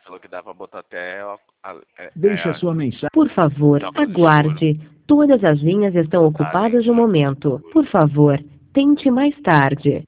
falou que dá pra botar até Deixe a sua mensagem. Por favor, aguarde. Todas as linhas estão ocupadas no momento. Por favor, tente mais tarde.